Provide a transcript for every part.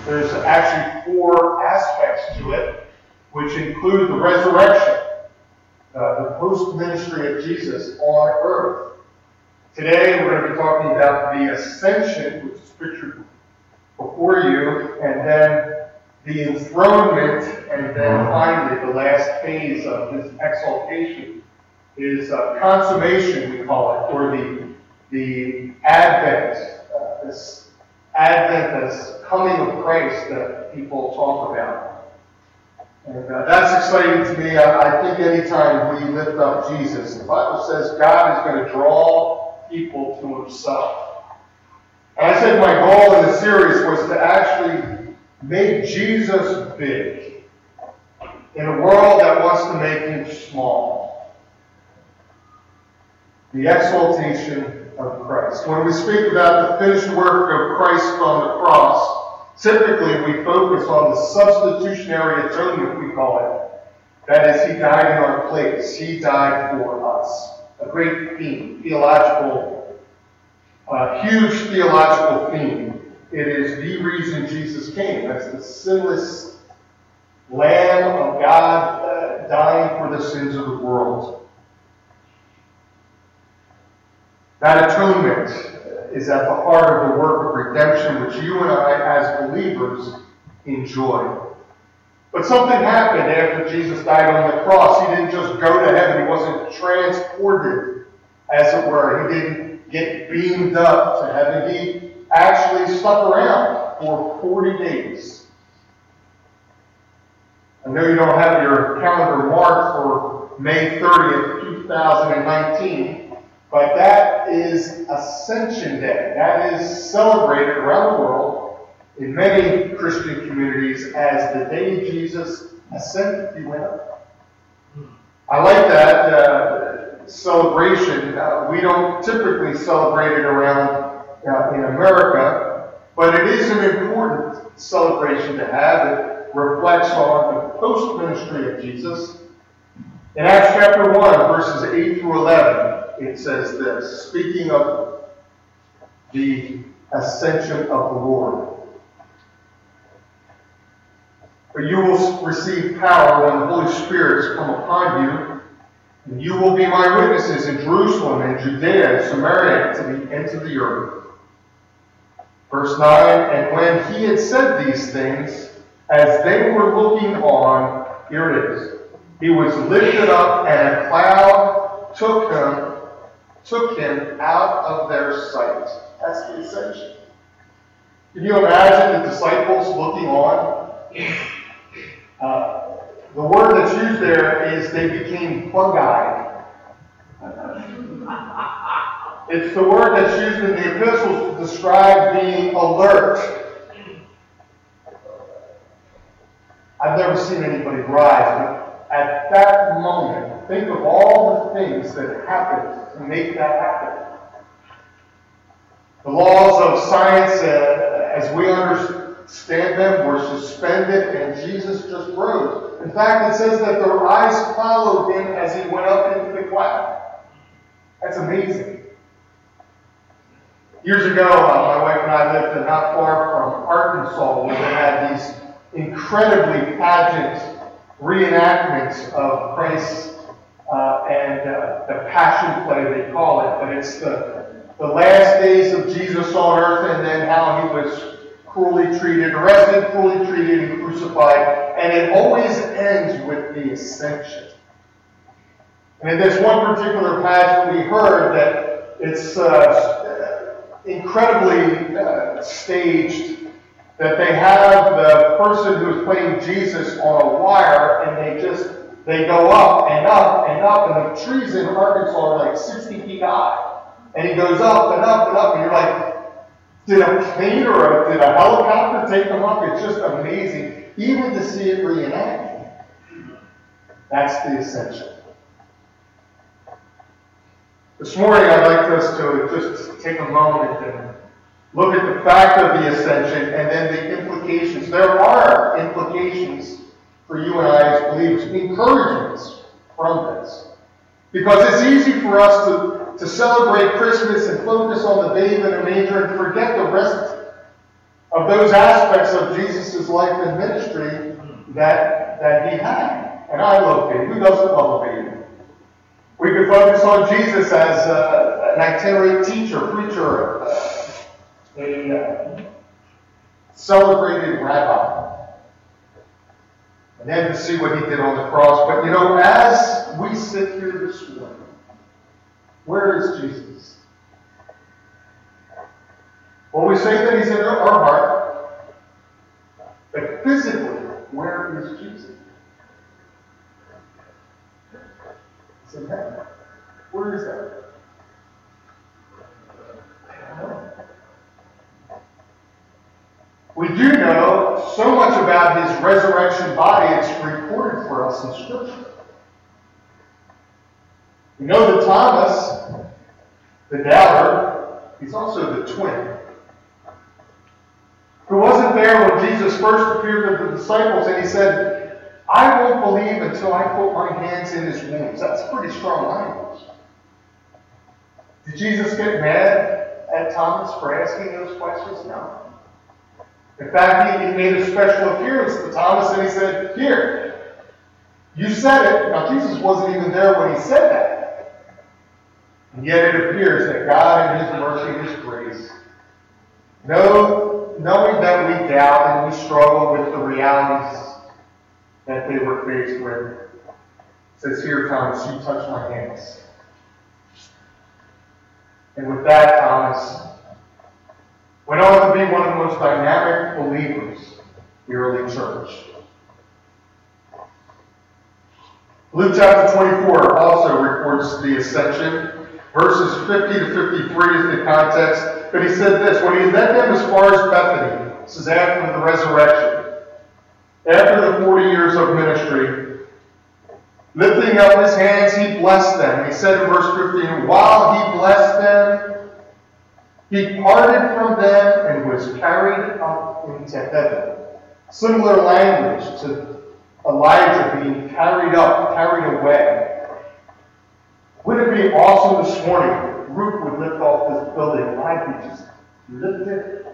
There's actually 4 aspects to it, which include the resurrection, the post-ministry of Jesus on earth. Today, we're going to be talking about the ascension, which is pictured before you, and then the enthronement, and then finally, the last phase of this exaltation is consummation, we call it, or the Advent, this coming of Christ that people talk about. And that's exciting to me. I think anytime we lift up Jesus, the Bible says God is going to draw people to himself. And I said my goal in the series was to actually make Jesus big in a world that wants to make him small. The exaltation of Christ. When we speak about the finished work of Christ on the cross, typically we focus on the substitutionary atonement, we call it. That is, he died in our place. He died for us. A great theme, theological, huge theological theme. It is the reason Jesus came. That's the sinless Lamb of God dying for the sins of the world. That atonement is at the heart of the work of redemption, which you and I, as believers, enjoy. But something happened after Jesus died on the cross. He didn't just go to heaven. He wasn't transported, as it were. He didn't get beamed up to heaven. He actually stuck around for 40 days. I know you don't have your calendar marked for May 30th, 2019, but that is Ascension Day. That is celebrated around the world in many Christian communities as the day Jesus ascended. He went up. I like that celebration. We don't typically celebrate it around in America, but it is an important celebration to have. It reflects on the post-ministry of Jesus. In Acts chapter 1, verses 8 through 11, it says this, speaking of the ascension of the Lord. "But you will receive power when the Holy Spirit has come upon you, and you will be my witnesses in Jerusalem and Judea and Samaria to the ends of the earth." Verse 9, "And when he had said these things, as they were looking on," here it is, "he was lifted up, and a cloud took him out of their sight." That's the ascension. Can you imagine the disciples looking on? The word that's used there is they became bug-eyed. It's the word that's used in the epistles to describe being alert. I've never seen anybody rise, but at that moment, think of all the things that happened to make that happen. The laws of science, as we understand them, were suspended, and Jesus just rose. In fact, it says that their eyes followed him as he went up into the cloud. That's amazing. Years ago, my wife and I lived not far from Arkansas, where they had these incredibly pageant reenactments of Christ and the Passion Play, they call it. But it's the last days of Jesus on earth, and then how he was cruelly treated, arrested, cruelly treated, and crucified. And it always ends with the ascension. And in this one particular pageant, we heard that it's incredibly staged, that they have the person who is playing Jesus on a wire, and they go up and up and up, and the trees in Arkansas are like 60 feet high. And he goes up and up and up, and you're like, did a plane or did a helicopter take them up? It's just amazing, even to see it reenacted. That's the ascension. This morning, I'd like us to just take a moment and look at the fact of the ascension and then the implications. There are implications for you and I as believers, encouragements from this. Because it's easy for us to celebrate Christmas and focus on the babe in a manger and forget the rest of those aspects of Jesus' life and ministry that he had. And I love baby. Who doesn't love a baby? We could focus on Jesus as an itinerant teacher, preacher, a celebrated rabbi. And then to see what he did on the cross. But as we sit here this morning, where is Jesus? Well, we say that he's in our heart. But physically, where is Jesus? He's in heaven. Where is that? I don't know. We do know so much about his resurrection body, it's recorded for us in Scripture. We know that Thomas, the doubter, he's also the twin, who wasn't there when Jesus first appeared to the disciples, and he said, I won't believe until I put my hands in his wounds. That's pretty strong language. Did Jesus get mad at Thomas for asking those questions? No. In fact, he made a special appearance to Thomas and he said, here, you said it. Now, Jesus wasn't even there when he said that. And yet it appears that God in his mercy and his grace, knowing that we doubt and we struggle with the realities that they were faced with, says, here, Thomas, you touch my hands. And with that, Thomas went on to be one of the most dynamic believers in the early church. Luke chapter 24 also records the ascension. Verses 50 to 53 is the context. But he said this, when he led them as far as Bethany, this is after the resurrection, after the 40 years of ministry, lifting up his hands, he blessed them. He said in verse 15, while he blessed them, he parted from them and was carried up into heaven. Similar language to Elijah being carried up, carried away. Wouldn't it be awesome this morning? Roof would lift off this building and I could just lift it.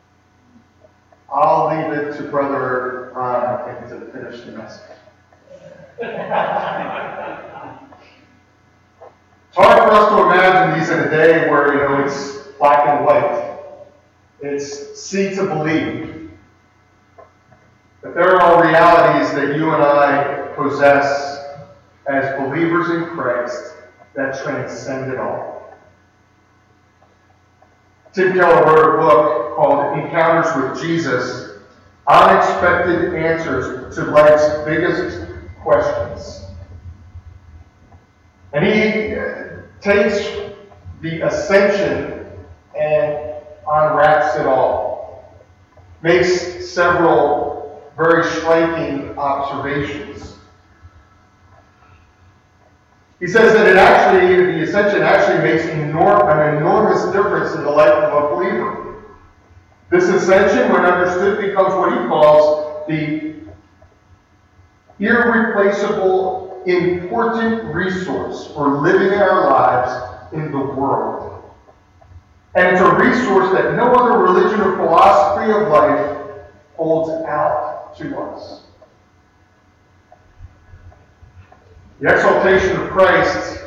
I'll leave it to Brother Ron, I think, to finish the message. It's hard for us to imagine these in a day where, it's black and white. It's see to believe. But there are realities that you and I possess as believers in Christ that transcend it all. Tim Keller wrote a book called Encounters with Jesus, Unexpected Answers to Life's Biggest Questions. And he takes the ascension and unwraps it all. Makes several very striking observations. He says that the ascension actually makes an enormous difference in the life of a believer. This ascension, when understood, becomes what he calls the irreplaceable, important resource for living our lives in the world. And it's a resource that no other religion or philosophy of life holds out to us. The exaltation of Christ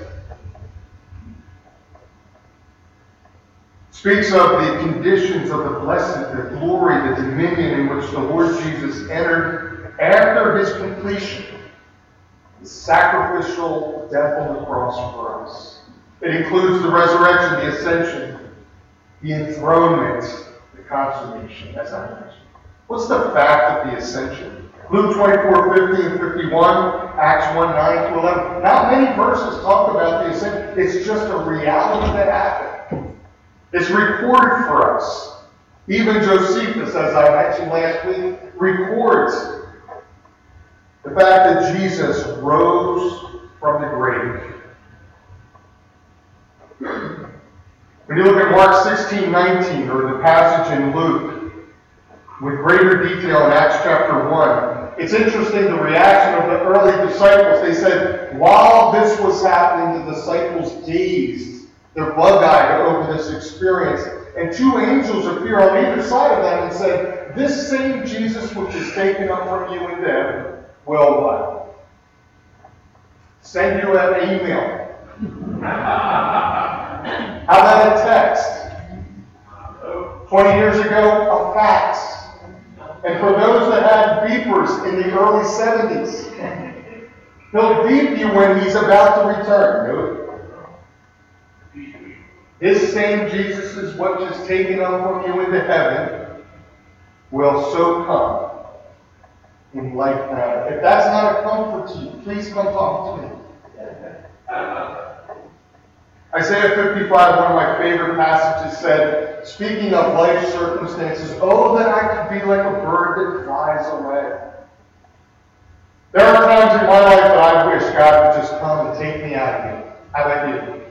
speaks of the conditions of the blessed, the glory, the dominion in which the Lord Jesus entered after his completion, the sacrificial death on the cross for us. It includes the resurrection, the ascension, the enthronement, the consummation, as I mentioned. What's the fact of the ascension? Luke 24:50 and 51, Acts 1:9 to 11. Not many verses talk about the ascension. It's just a reality that happened. It's recorded for us. Even Josephus, as I mentioned last week, records the fact that Jesus rose from the grave. When you look at Mark 16:19, or the passage in Luke, with greater detail in Acts chapter 1, it's interesting the reaction of the early disciples. They said, while this was happening, the disciples gazed. They're bug-eyed over this experience. and two angels appear on either side of them and said, "This same Jesus which is taken up from you into heaven will what? Send you an email." How about a text? 20 years ago, a fax. And for those that had beepers in the early 70s, he'll beep you when he's about to return. This same Jesus is what is taken up from you into heaven will so come in like manner. If that's not a comfort to you, please come talk to me. Isaiah 55, one of my favorite passages, said, speaking of life circumstances, "Oh, that I could be like a bird that flies away." There are times in my life that I wish God would just come and take me out of here. How about you?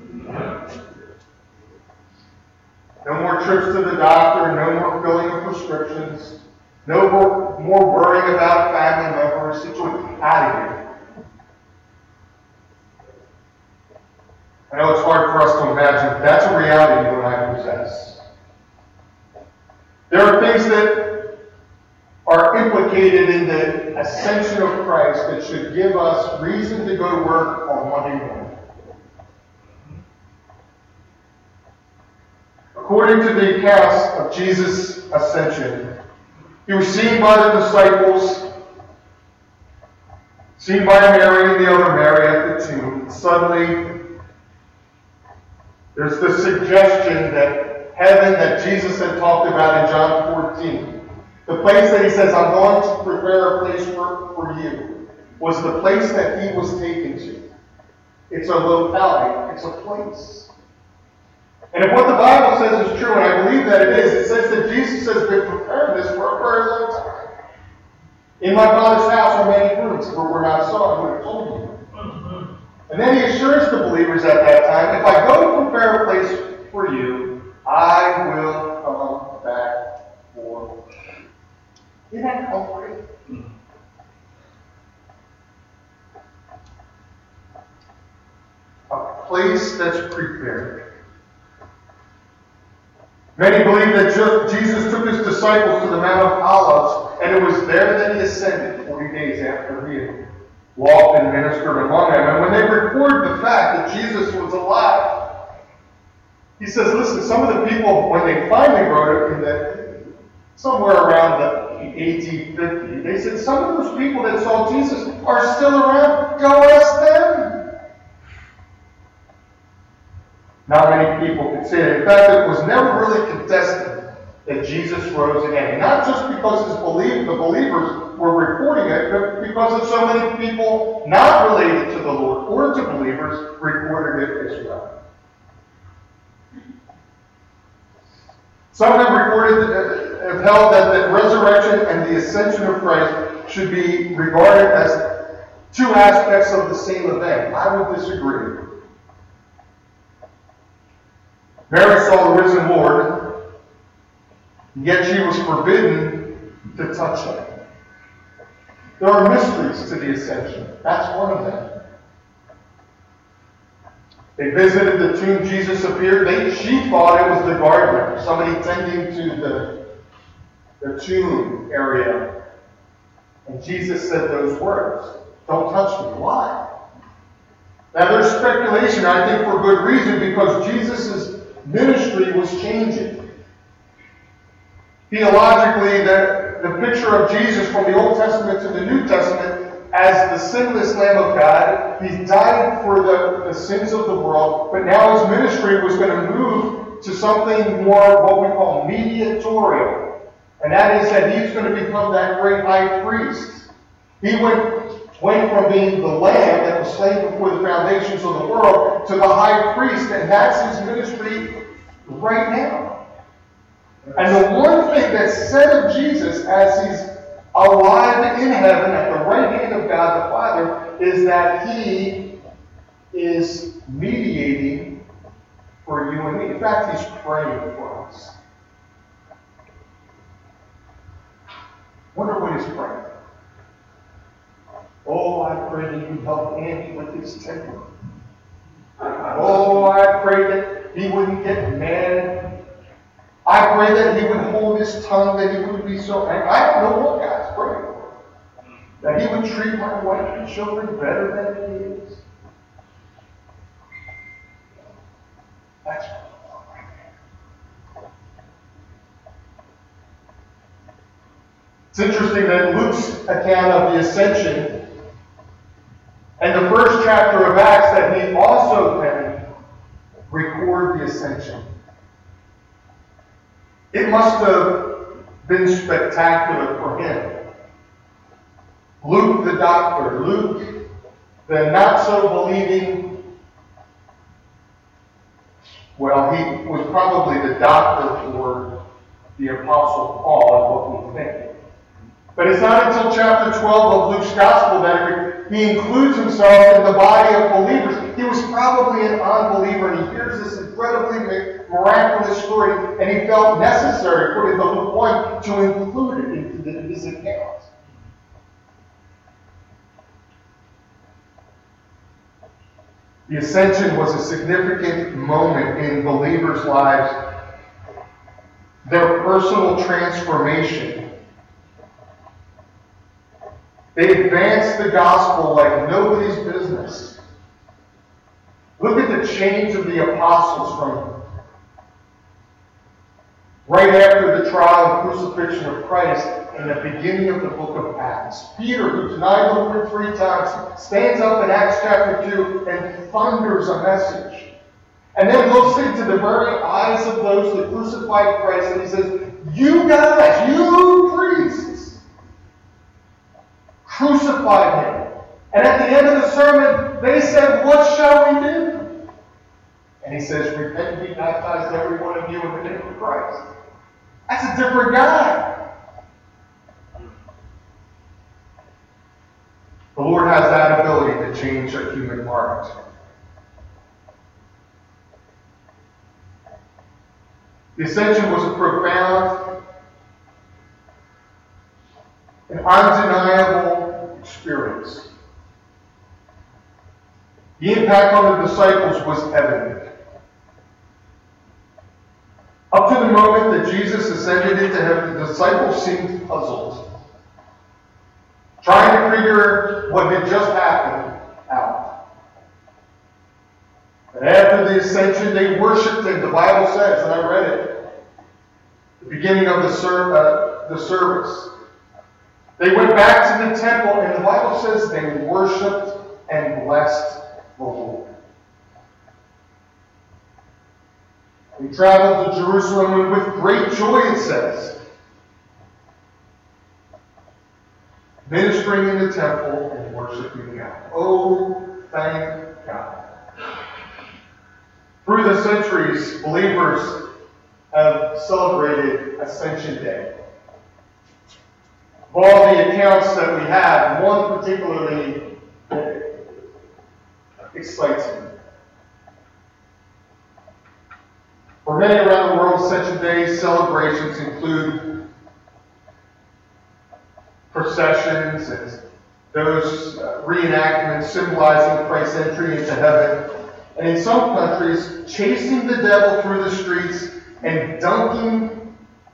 No more trips to the doctor, no more filling of prescriptions, no more worrying about family members. Out of here. I know it's hard for us to imagine, but that's a reality you and I possess. There are things that are implicated in the ascension of Christ that should give us reason to go to work on Monday morning. According to the accounts of Jesus' ascension, he was seen by the disciples, seen by Mary and the other Mary at the tomb. Suddenly, there's the suggestion that heaven that Jesus had talked about in John 14, the place that he says, "I'm going to prepare a place for you," was the place that he was taken to. It's a locality. It's a place. And if what the Bible says is true, and I believe that it is, it says that Jesus has been preparing this for a very long time. In my Father's house are many rooms, where we're not so, I would have told you. And then he assures the believers at that time, "If I go to prepare a place for you, I will come back for you." Isn't that comforting? A place that's prepared. Many believe that Jesus took his disciples to the Mount of Olives, and it was there that he ascended 40 days after he had walked and ministered among them. And when they record the fact that Jesus was alive, he says, listen, some of the people, when they finally wrote it in the, somewhere around the AD 50, they said, some of those people that saw Jesus are still around. Go ask them. Not many people could say it. In fact, it was never really contested that Jesus rose again. Not just because the believers were reporting it, but because of so many people not related to the Lord or to believers recorded it as well. Some have have held that the resurrection and the ascension of Christ should be regarded as two aspects of the same event. I would disagree. Mary saw the risen Lord, yet she was forbidden to touch him. There are mysteries to the ascension. That's one of them. They visited the tomb. Jesus appeared. She thought it was the gardener, somebody tending to the tomb area. And Jesus said those words, "Don't touch me." Why? Now there's speculation, I think for good reason, because Jesus' ministry was changing. Theologically, the picture of Jesus from the Old Testament to the New Testament as the sinless Lamb of God, he died for the sins of the world, but now his ministry was going to move to something more what we call mediatorial. And that is that he's going to become that great high priest. He went from being the lamb that was slain before the foundations of the world to the high priest, and that's his ministry right now. And the one thing that's said of Jesus as he's alive in heaven at the right hand of God the Father is that he is mediating for you and me. In fact, he's praying for us. Wonder what he's praying. Oh, I pray that you help Andy with his temper. Oh, I pray that he wouldn't get mad I pray that he would hold his tongue, that he would be so angry. I don't know what God's praying for. That he would treat my wife and children better than he is. That's what I'm right. It's interesting that Luke's account of the ascension and the first chapter of Acts that he also can record the ascension. It must have been spectacular for him. Luke the doctor, Luke the not-so-believing, well, he was probably the doctor for the Apostle Paul, is what we think. But it's not until chapter 12 of Luke's Gospel that he includes himself in the body of believers. He was probably an unbeliever, and he hears this incredibly miraculous story, and he felt necessary, according to Luke 1, to include it into his account. The ascension was a significant moment in believers' lives. Their personal transformation. They advanced the gospel like nobody's business. Look at the change of the apostles from right after the trial and crucifixion of Christ in the beginning of the book of Acts. Peter, who denied the Lord 3 times, stands up in Acts chapter 2 and thunders a message. And then looks into the very eyes of those that crucified Christ and he says, "You guys, you priests, crucified him." And at the end of the sermon, they said, "What shall we do?" And he says, "Repent and be baptized, every one of you, in the name of Christ." That's a different guy. The Lord has that ability to change a human heart. The ascension was a profound and undeniable experience. The impact on the disciples was evident. Up to the moment that Jesus ascended into heaven, the disciples seemed puzzled, trying to figure what had just happened out. But after the ascension, they worshipped him. The Bible says, and I read it, the beginning of the service. They went back to the temple, and the Bible says they worshipped and blessed the Lord. They traveled to Jerusalem with great joy, it says, ministering in the temple and worshiping God. Oh, thank God. Through the centuries, believers have celebrated Ascension Day. Of all the accounts that we have, one particularly excites me. For many around the world, Ascension Day celebrations include processions and those reenactments symbolizing Christ's entry into heaven. And in some countries, chasing the devil through the streets and dunking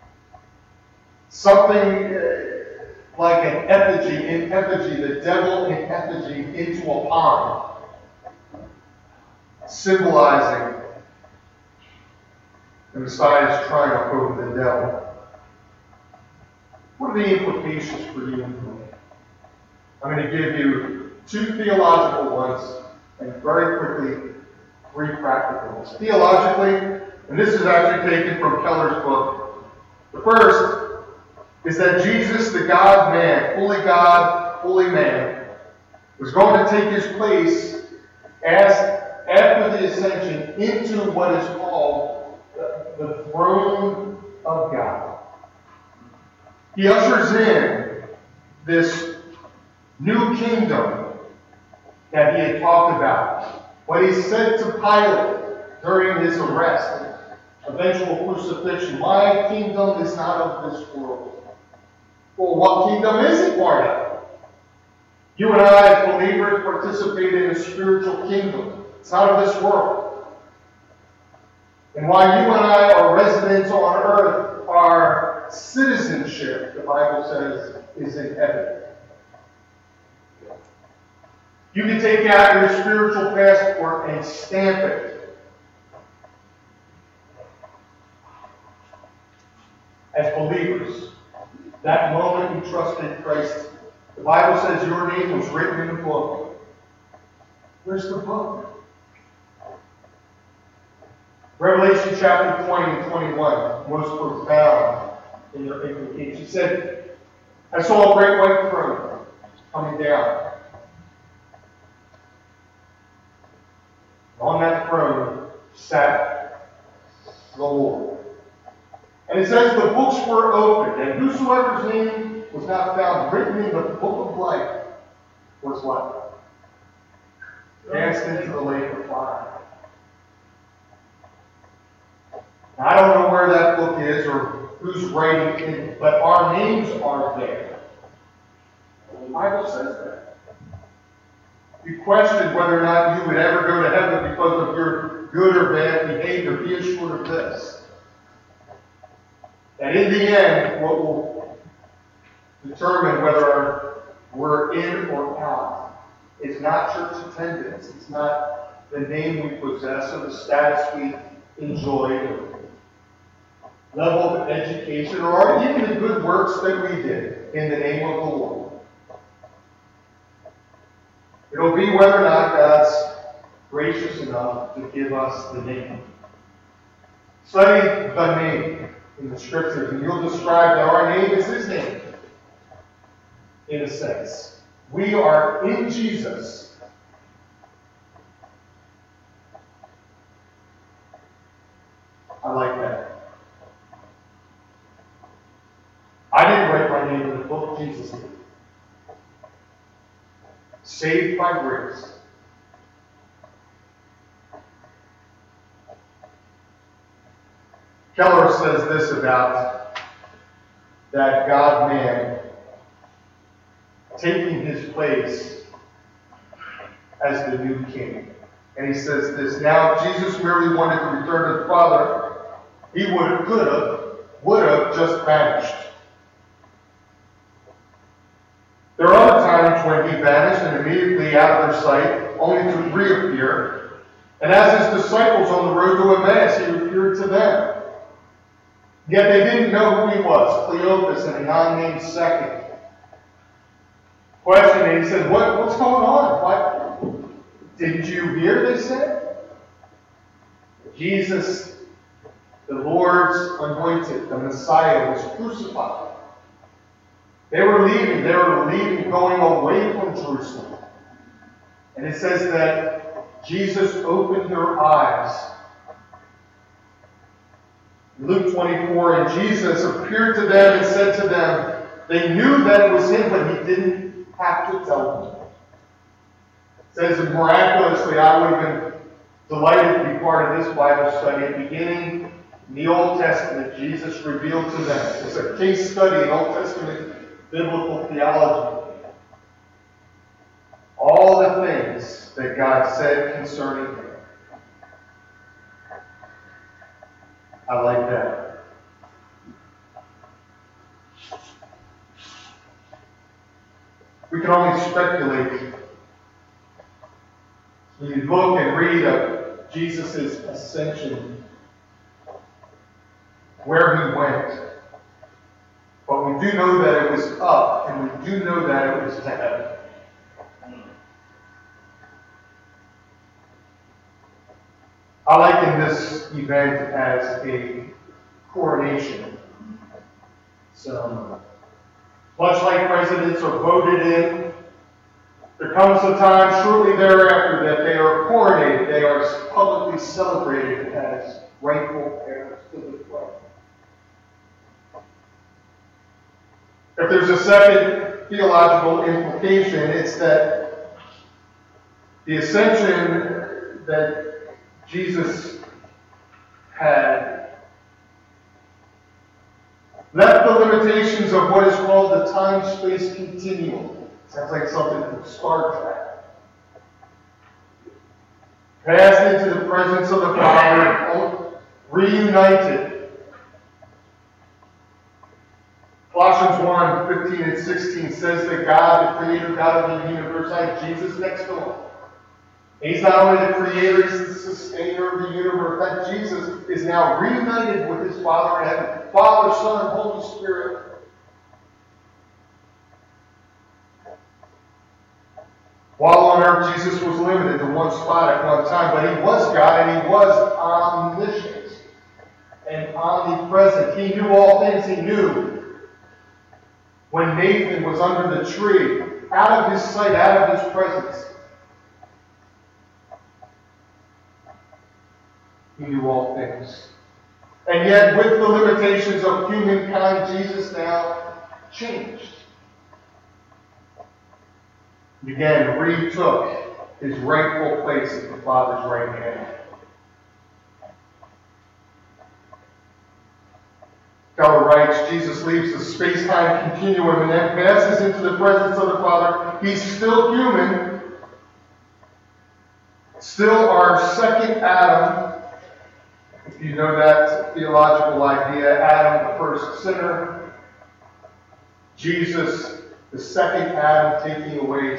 something like an effigy, the devil in effigy, into a pond, symbolizing the Messiah's triumph over the devil. What are the implications for you and me? I'm going to give you 2 theological ones and very quickly 3 practical ones. Theologically, and this is actually taken from Keller's book, the first is that Jesus, the God-man, fully man, was going to take his place after the ascension into what is called the throne of God. He ushers in this new kingdom that he had talked about. What he said to Pilate during his arrest, eventual crucifixion, "My kingdom is not of this world." Well, what kingdom is it part of? You and I, as believers, participate in a spiritual kingdom. It's not of this world. And while you and I are residents on earth, our citizenship, the Bible says, is in heaven. You can take out your spiritual passport and stamp it. As believers, that moment you trusted Christ, the Bible says your name was written in the book. Where's the book? Revelation chapter 20 and 21, most profound in their implication. He said, I saw a great white throne coming down. On that throne sat the Lord. And it says the books were opened, and whosoever's name was not found written in the book of life was what? Cast into the lake of fire. Now, I don't know where that book is or who's writing in it, but our names are there. The Bible says that. You questioned whether or not you would ever go to heaven because of your good or bad behavior. Be assured of this. That in the end, what will determine whether we're in or out is not church attendance. It's not the name we possess or the status we enjoy, or level of education, or even the good works that we did in the name of the Lord. It'll be whether or not God's gracious enough to give us the name. Study the name in the Scriptures, and you'll describe that our name is His name, in a sense. We are in Jesus. I like that. I didn't write my name in the book, Jesus did. Saved by grace. Keller says this about that God-man taking his place as the new king. And he says this, now if Jesus merely wanted to return to the Father, he would have just vanished. There are other times when he vanished and immediately out of their sight, only to reappear. And as his disciples on the road to Emmaus, he appeared to them. Yet they didn't know who he was, Cleopas and a non-named second. Questioning, he said, what's going on? What? Didn't you hear, they said? Jesus, the Lord's anointed, the Messiah, was crucified. They were leaving, going away from Jerusalem. And it says that Jesus opened their eyes. Luke 24, and Jesus appeared to them and said to them, they knew that it was him, but he didn't have to tell them. It says miraculously, I would have been delighted to be part of this Bible study. Beginning in the Old Testament, Jesus revealed to them. It's a case study in Old Testament biblical theology. All the things that God said concerning him. I like that. We can only speculate. When you look and read of Jesus' ascension, where he went. But we do know that it was up, and we do know that it was to heaven. I liken this event as a coronation. So, much like presidents are voted in, there comes a time shortly thereafter that they are coronated. They are publicly celebrated as rightful heirs to the throne. If there's a second theological implication, it's that the ascension that Jesus had left the limitations of what is called the time-space continuum. Sounds like something from Star Trek. Passed into the presence of the Father, reunited. Colossians 1:15-16 says that God, the creator God of the universe, had Jesus next to him. He's not only the creator, he's the sustainer of the universe. That Jesus is now reunited with his Father in heaven. Father, Son, and Holy Spirit. While on earth, Jesus was limited to one spot at one time, but he was God and he was omniscient and omnipresent. He knew all things. He knew when Nathan was under the tree, out of his sight, out of his presence. He knew all things. And yet, with the limitations of humankind, Jesus now changed. He again retook his rightful place at the Father's right hand. Keller writes, Jesus leaves the space-time continuum and then passes into the presence of the Father. He's still human, still our second Adam. If you know that theological idea, Adam, the first sinner, Jesus, the second Adam, taking away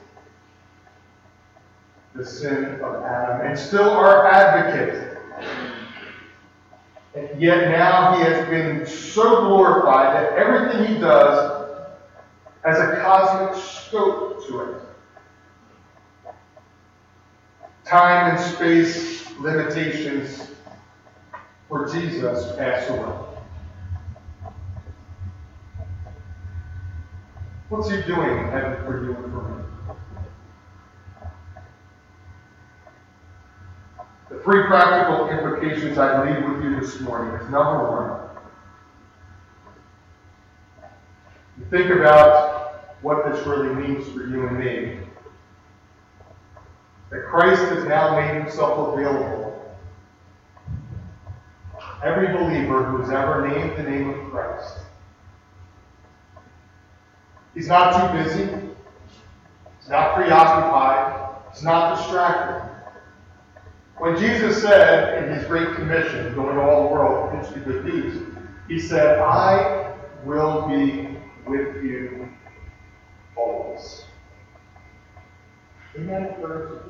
the sin of Adam, and still our advocate. And yet now he has been so glorified that everything he does has a cosmic scope to it. Time and space limitations for Jesus pass away. What's he doing in heaven for you and for me? The three practical implications I leave with you this morning is number one, you think about what this really means for you and me. That Christ has now made himself available. Every believer who's ever named the name of Christ. He's not too busy. He's not preoccupied. He's not distracted. When Jesus said in his Great Commission, going to all the world, preach the good news, he said, I will be with you always. Isn't that encouraging?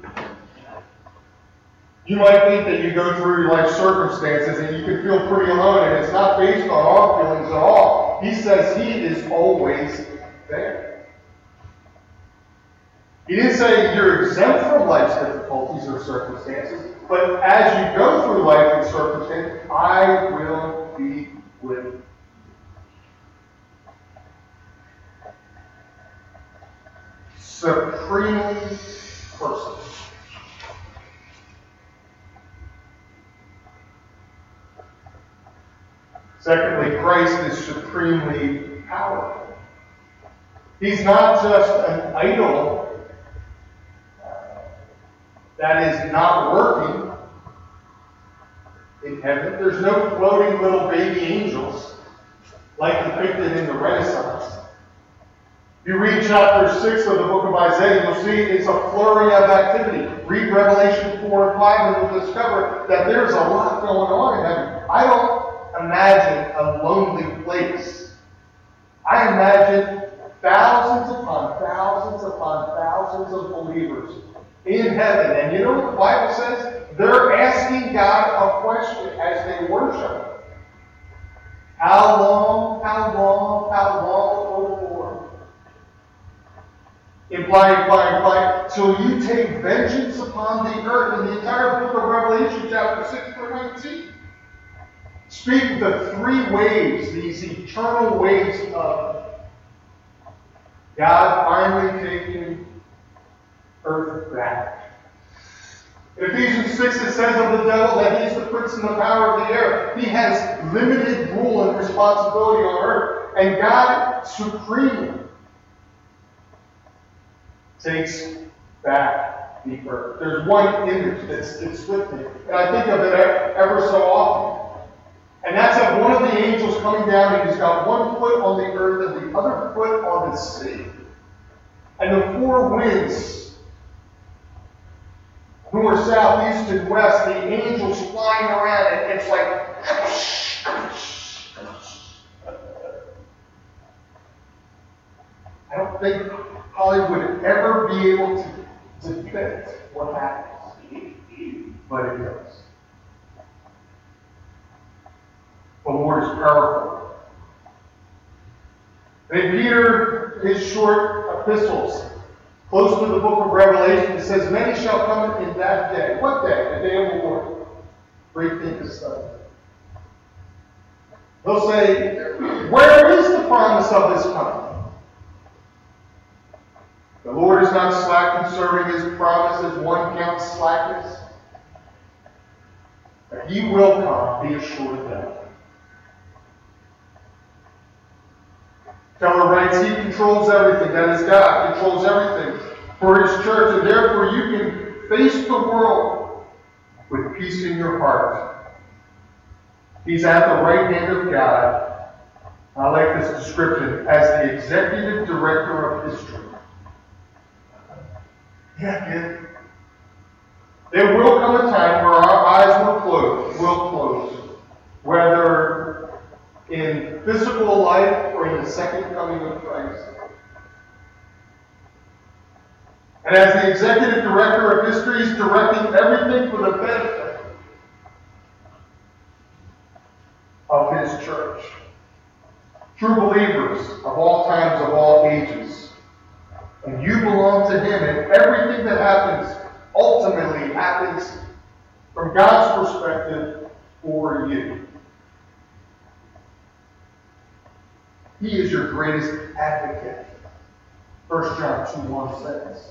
You might think that you go through your life circumstances and you can feel pretty alone, and it's not based on our feelings at all. He says he is always there. He didn't say you're exempt from life's difficulties or circumstances, but as you go through life and circumstances, I will be with you. Supremely personal. Secondly, Christ is supremely powerful. He's not just an idol that is not working in heaven. There's no floating little baby angels like depicted in the Renaissance. You read chapter 6 of the book of Isaiah, you'll see it's a flurry of activity. Read Revelation 4 and 5 and you'll discover that there's a lot going on in heaven. I don't imagine a lonely place. I imagine thousands upon thousands upon thousands of believers in heaven. And you know what the Bible says? They're asking God a question as they worship. How long, O Lord? Implying, till you take vengeance upon the earth. In the entire book of Revelation, chapter 6 through 19. Speak of the three waves, these eternal waves of God finally taking earth back. In Ephesians 6 it says of the devil that he is the prince and the power of the air. He has limited rule and responsibility on earth. And God supremely takes back the earth. There's one image that sticks with me. And I think of it ever so often. And that's of one of the angels coming down, and he's got one foot on the earth and the other foot on the sea. And the four winds north, south, east, and west, the angels flying around, and it's like, I don't think Hollywood would ever be able to depict what happens, but it does. The Lord is powerful. And Peter, his short epistles, close to the book of Revelation, it says, many shall come in that day. What day? The day of the Lord. Great thing to study. They'll say, where is the promise of this coming? The Lord is not slack concerning his promise, as one counts slackness. But he will come, be assured of that. Keller writes, he controls everything. That is, God controls everything for his church, and therefore you can face the world with peace in your heart. He's at the right hand of God. I like this description, as the executive director of history. Yeah, kid. There will come a time where our eyes will close, whether in physical life or in the second coming of Christ. And as the executive director of history, he's directing everything for the benefit of his church. True believers of all times, of all ages. And you belong to him, and everything that happens ultimately happens from God's perspective for you. He is your greatest advocate. 1 John 2:1 says.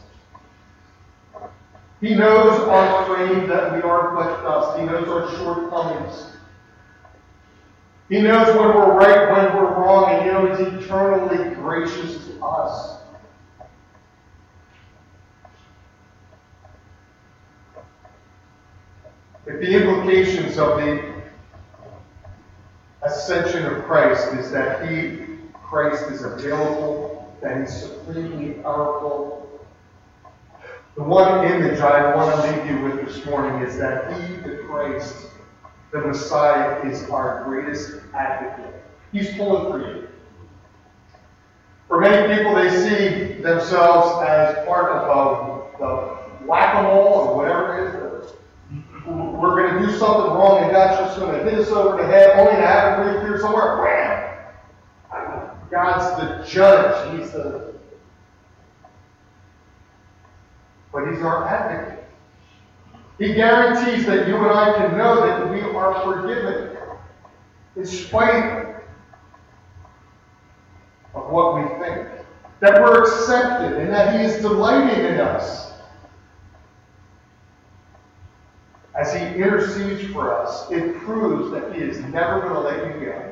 He knows our frame, that we are but dust. He knows our shortcomings. He knows when we're right, when we're wrong, and he's eternally gracious to us. If the implications of the ascension of Christ is that Christ is available, that he's supremely powerful, the one image I want to leave you with this morning is that he, the Christ, the Messiah, is our greatest advocate. He's pulling for you. For many people, they see themselves as part of the whack-a-mole or whatever it is. We're going to do something wrong and God's just going to hit us over the head, only to have it reappear somewhere. Wham! God's the judge. But he's our advocate. He guarantees that you and I can know that we are forgiven in spite of what we think. That we're accepted and that he is delighting in us. As he intercedes for us, it proves that he is never going to let you go.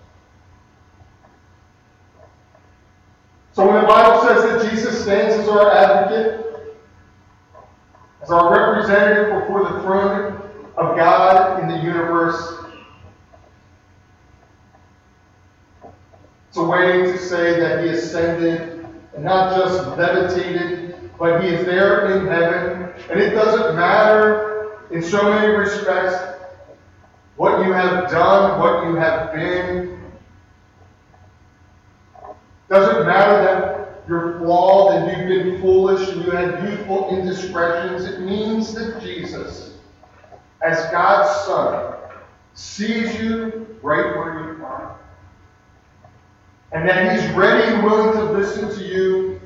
So when the Bible says that Jesus stands as our advocate, as our representative before the throne of God in the universe, it's a way to say that he ascended and not just meditated, but he is there in heaven. And it doesn't matter in so many respects what you have done, what you have been. Doesn't matter that you're flawed and you've been foolish and you had youthful indiscretions. It means that Jesus, as God's Son, sees you right where you are. And that he's ready and willing to listen to you.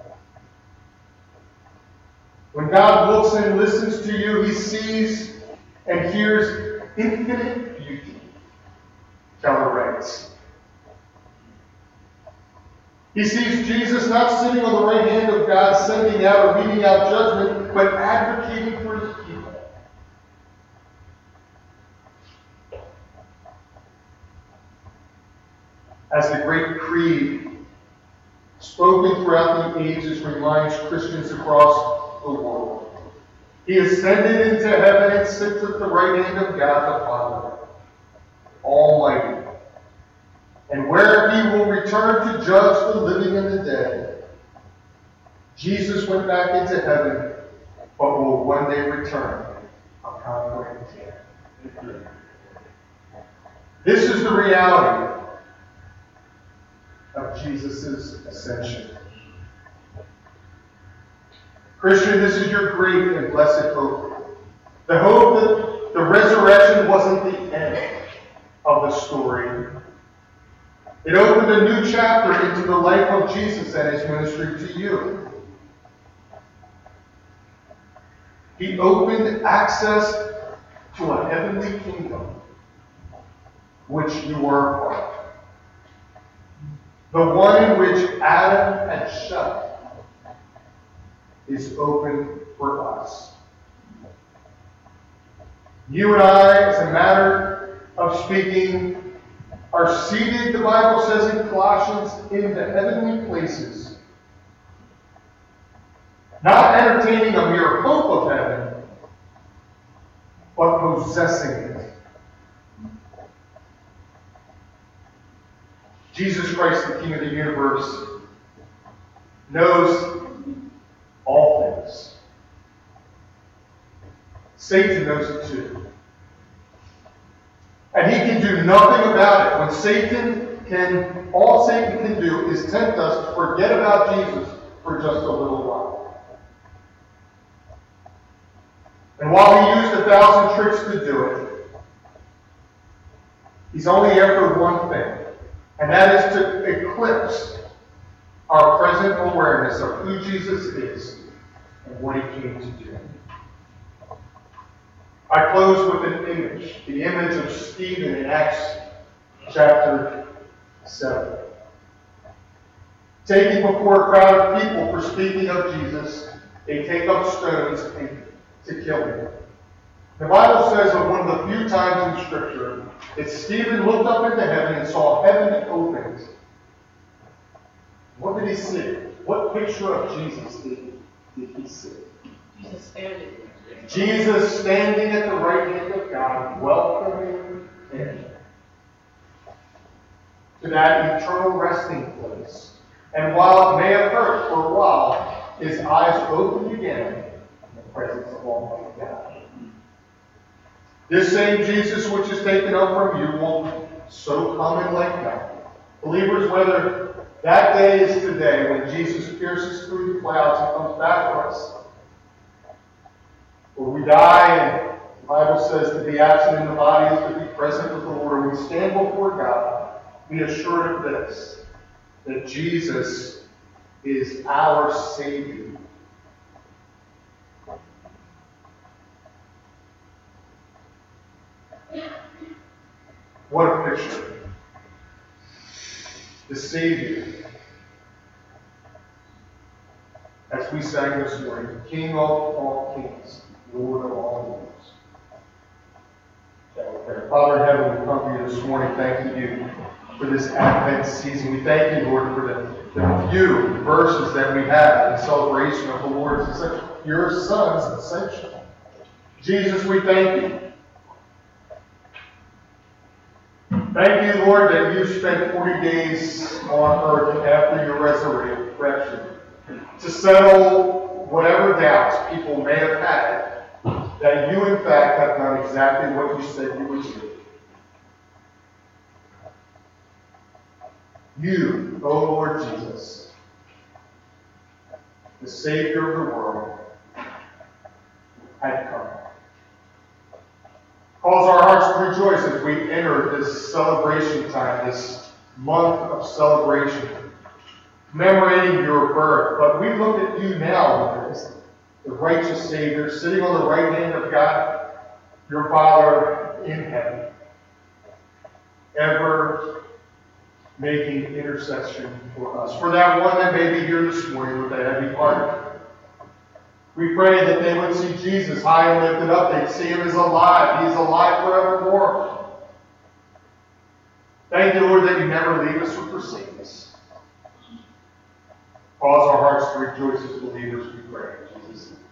When God looks and listens to you, he sees and hears infinite beauty. Keller writes. He sees Jesus not sitting on the right hand of God, sending out or meting out judgment, but advocating for his people. As the great creed spoken throughout the ages reminds Christians across the world, he ascended into heaven and sits at the right hand of God the Father, Almighty. And where he will return to judge the living and the dead, Jesus went back into heaven but will one day return a conquering king. This is the reality of Jesus' ascension. Christian, this is your great and blessed hope. The hope that the resurrection wasn't the end of the story. It opened a new chapter into the life of Jesus and his ministry to you. He opened access to a heavenly kingdom, which you are a part of. The one in which Adam had shut is open for us. You and I, as a matter of speaking, are seated, the Bible says in Colossians, in the heavenly places. Not entertaining a mere hope of heaven, but possessing it. Jesus Christ, the King of the universe, knows all things. Satan knows it too. And he can do nothing about it. All Satan can do is tempt us to forget about Jesus for just a little while. And while he used 1,000 tricks to do it, he's only after one thing, and that is to eclipse our present awareness of who Jesus is and what he came to do. I close with an image, the image of Stephen in Acts chapter 7. Taken before a crowd of people for speaking of Jesus, they take up stones to kill him. The Bible says of one of the few times in Scripture that Stephen looked up into heaven and saw heaven opened. What did he see? What picture of Jesus did he see? Jesus standing at the right hand of God, welcoming him to that eternal resting place. And while it may have hurt for a while, his eyes opened again in the presence of Almighty God. This same Jesus which is taken up from you will so come in like that. Believers, whether that day is today when Jesus pierces through the clouds and comes back for us, or we die, and the Bible says to be absent in the body is to be present with the Lord, and we stand before God, be assured of this, that Jesus is our Savior. What a picture. The Savior. As we sang this morning, King of all kings, Lord of all lords. Father in heaven, we come to you this morning thanking you for this Advent season. We thank you, Lord, for the few verses that we have in celebration of the Lord's ascension, your Son's ascension. Jesus, we thank you. Thank you, Lord, that you spent 40 days on earth after your resurrection to settle whatever doubts people may have had, that you, in fact, have done exactly what you said you would do. You, O Lord Jesus, the Savior of the world, had come. Cause our hearts to rejoice as we enter this celebration time, this month of celebration, commemorating your birth. But we look at you now, Lord, as the righteous Savior, sitting on the right hand of God, your Father in heaven, ever making intercession for us. For that one that may be here this morning with a heavy heart, we pray that they would see Jesus high and lifted up. They'd see him as alive. He is alive forevermore. Thank you, Lord, that you never leave us or forsake us. Cause our hearts to rejoice as believers, we pray in Jesus' name.